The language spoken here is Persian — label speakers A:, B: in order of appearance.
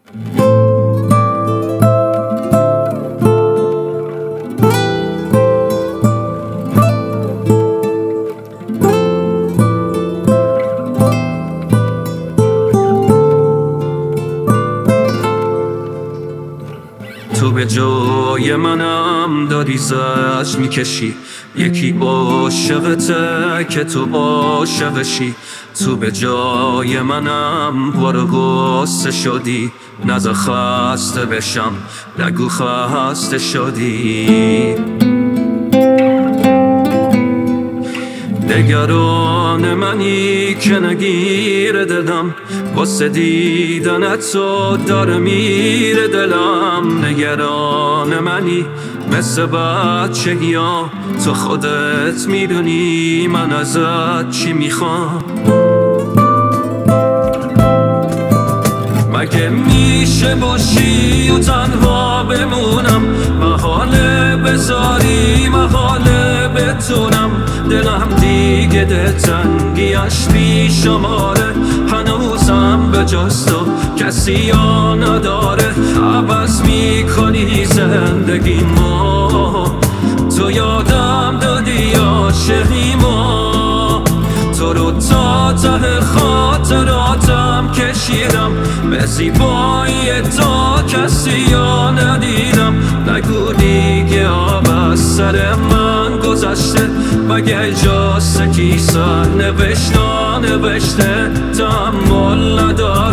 A: تو به جای منم داری زجر میکشی، یکی عاشقته که تو عاشقشی. تو به جای منم بارو غصه شدی، نذار خسته بشم نگو خسته شدی. نگران منی که نگیره دلم، واسه دیدن تو داره میره دلم. نگران منی مثل بچگی‌ها، تو خودت میدونی من ازت چی میخوام. مگه میشه باشی و تنها بمونم، محاله بذاری محاله بتونم. دلم دیگه دلتنگیش بی شماره، هنوزم به جز تو کسی یا نداره. عوض میکنی زندگیمو، تو یادم دادی عاشقیمو. تو رو تا ته خاطراتم کشیدم، به زیبایی تا کسی یا ندیدم. نگو دیگه آب از سر من گذشته، مگه جاست کیسه نوشته تحمل نداره.